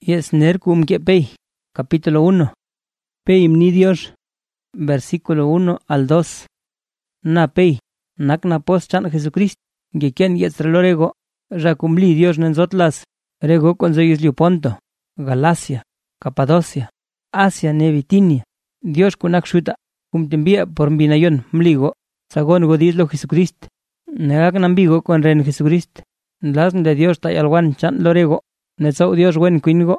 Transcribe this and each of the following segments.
Yesner que pey, capítulo 1. Pey ni Dios, versículo 1 al 2. Na pey, nak na pos chan Jesucristo, que quien yestrelo rego, racumli Dios nenzotlas, rego con Zeisliu Ponto, Galacia, Capadocia, Asia ne Bitinia, Dios kunak shuta, te envía por vinayon mligo, sagón godislo Jesucristo, negak nambigo con ren Jesucristo, las de Dios tayalwan chan lorego, nezau Dios wen kuingo,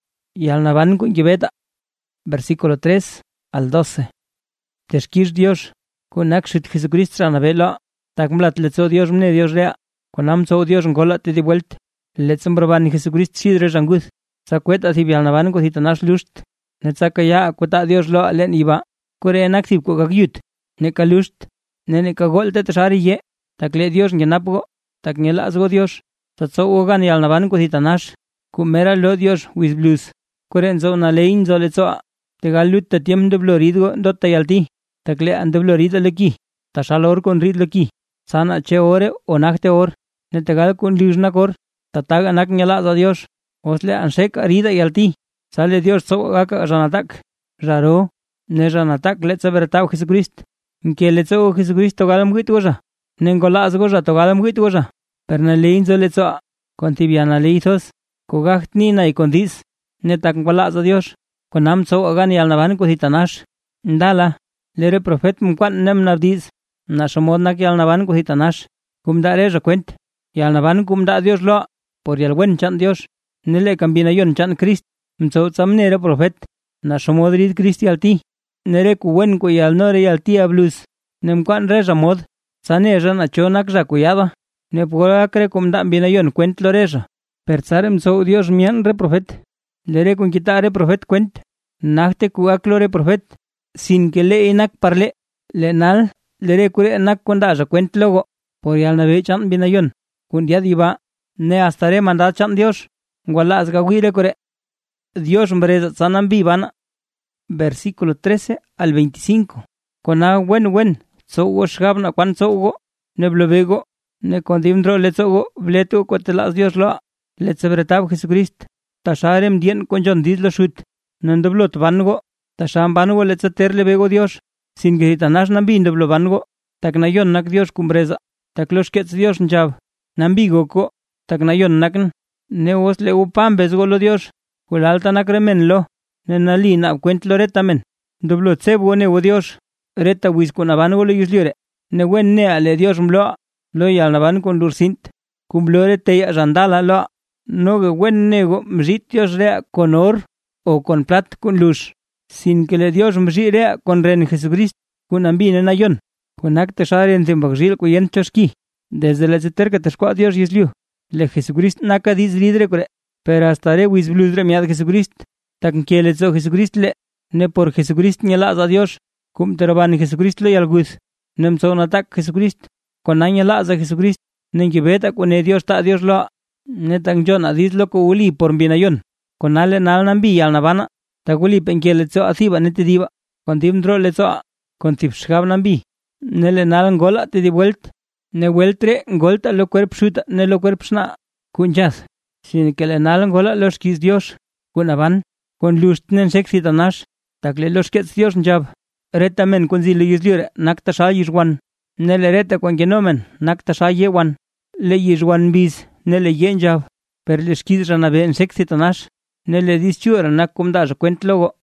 y al naban kun yibeta. Versículo 3 al 12. Teshkish Dios, kunak shit Jesucristo ranabela, takmlat letzau Dios mne Dios rea, kunam zau Dios ngola te di vuelt, letzam braban Jesucristo shidre ranguth, sakweta si bial naban kun hitanash lust, netzaka ya akwata Dios lo alen iba, kure enaksib ko kagyut, neka lust, neka gol te tashari ye, takle Dios ngenapgo, taknyela azgo Dios, satsau ogan yal naban kun hitanash, kumera lo Dios with blues, kuren zo na lein zo letzoa, tegalut te tiem de bloridgo dot tayalti, takle and de blorida leki, tashalor con rid leki, sana che ore o nakte or, ne tegal kun lisnakor, tatag anak nyala za Dios, osle ansek arida yalti, sale Dios zo gaka ranatak, raro, ne ranatak letza vertau Jesucristo, nke letzo Jesucristo galam gitgoja, nengola azgoja to galam gitgoja, perna lein zo letzoa, con tibiana leithos, kogahtni na ikondis, netak ngwala za Dios, konam so agani al naban ko hitanash, ndala, lere profet mkwan nem nabdiz, na shomod na ki al naban ko hitanash, kumdare rekwent, y al naban kumda Dios lo, por el buen chan Dios, nele kambinayon chan Christ, mso tsamnere profet, na shomodrid Christi alti, nere kuwen ko y al nore y alti ablus, nemkwan re ramod, sane ran achonak rakuyada, ne pura kre kumda binayon kwent loreja. Persarem so Dios mian re profet, lere con quitare profet cuent, nachte kuaklore profet, sin que le enak parle, lenal, lere kure enak kondaja cuent logo, por yal nabe chan binayon, kun dia diva, ne astare manda chan Dios, gualas gawire kure, Dios mbreza sanam vivana. Versículo 13 al 25. Kona wen, so woshgabna kwan so go, ne blobego, ne condimdro letzogo, vletu kotelas Dios lo. Letzebretav Jesucrist, tasharem dien con John Dislo shut, nandoblot vango, tasham vango letzeterle bego Dios, sin que hitanash nambi doblo vango, taknayon nak Dios cumbreza, takloshkets Dios njab, nambigo ko, taknayon nakn, neos le upam bezgolo Dios, hulalta nakremen lo, nenali na cuent loretamen, doblo tsebo nevo Dios, reta wisconavango le yusliore, newen ne ale Dios mlo, lo yalnavan con lursint, cumblore te randala lo. No que buen nego mritios rea con or o con plat con luz, sin que le Dios mrirea con ren Jesucristo, con ambine nayon, con acte share en zimbagil cuyen choski, desde la zeter que te squa Dios yisliu, le Jesucristo naka dis lidre core, pero hasta re wis bludre miad Jesucristo, tan que le zo Jesucristo le, ne por Jesucristo ni la a Dios, cum te roban Jesucristo le alguz, nem son attack Jesucristo, con aña la a Jesucristo, nen que beta con Dios ta Dios lo. Netang John adis loko uli por binayon, con ale nal nambi al nabana, taguli penke letzo athiba nete diva, con timdro letzo, con tipshab nambi, nele nal ngola te di vuelt, ne vueltre ngolta lo cuerp shuta, ne lo cuerp shna, kunjas, sin que le nal ngola los kis Dios, con aban, con lustnen sexitanash, takle los kets Dios njab, retamen con zile yisliure, nakta shayishwan, nele reta con genomen, nakta shayewan, le yishwan bis. Nele yenjab, per le skid ranabe en sexitanash, nele dischuera nak kumda cuent logo,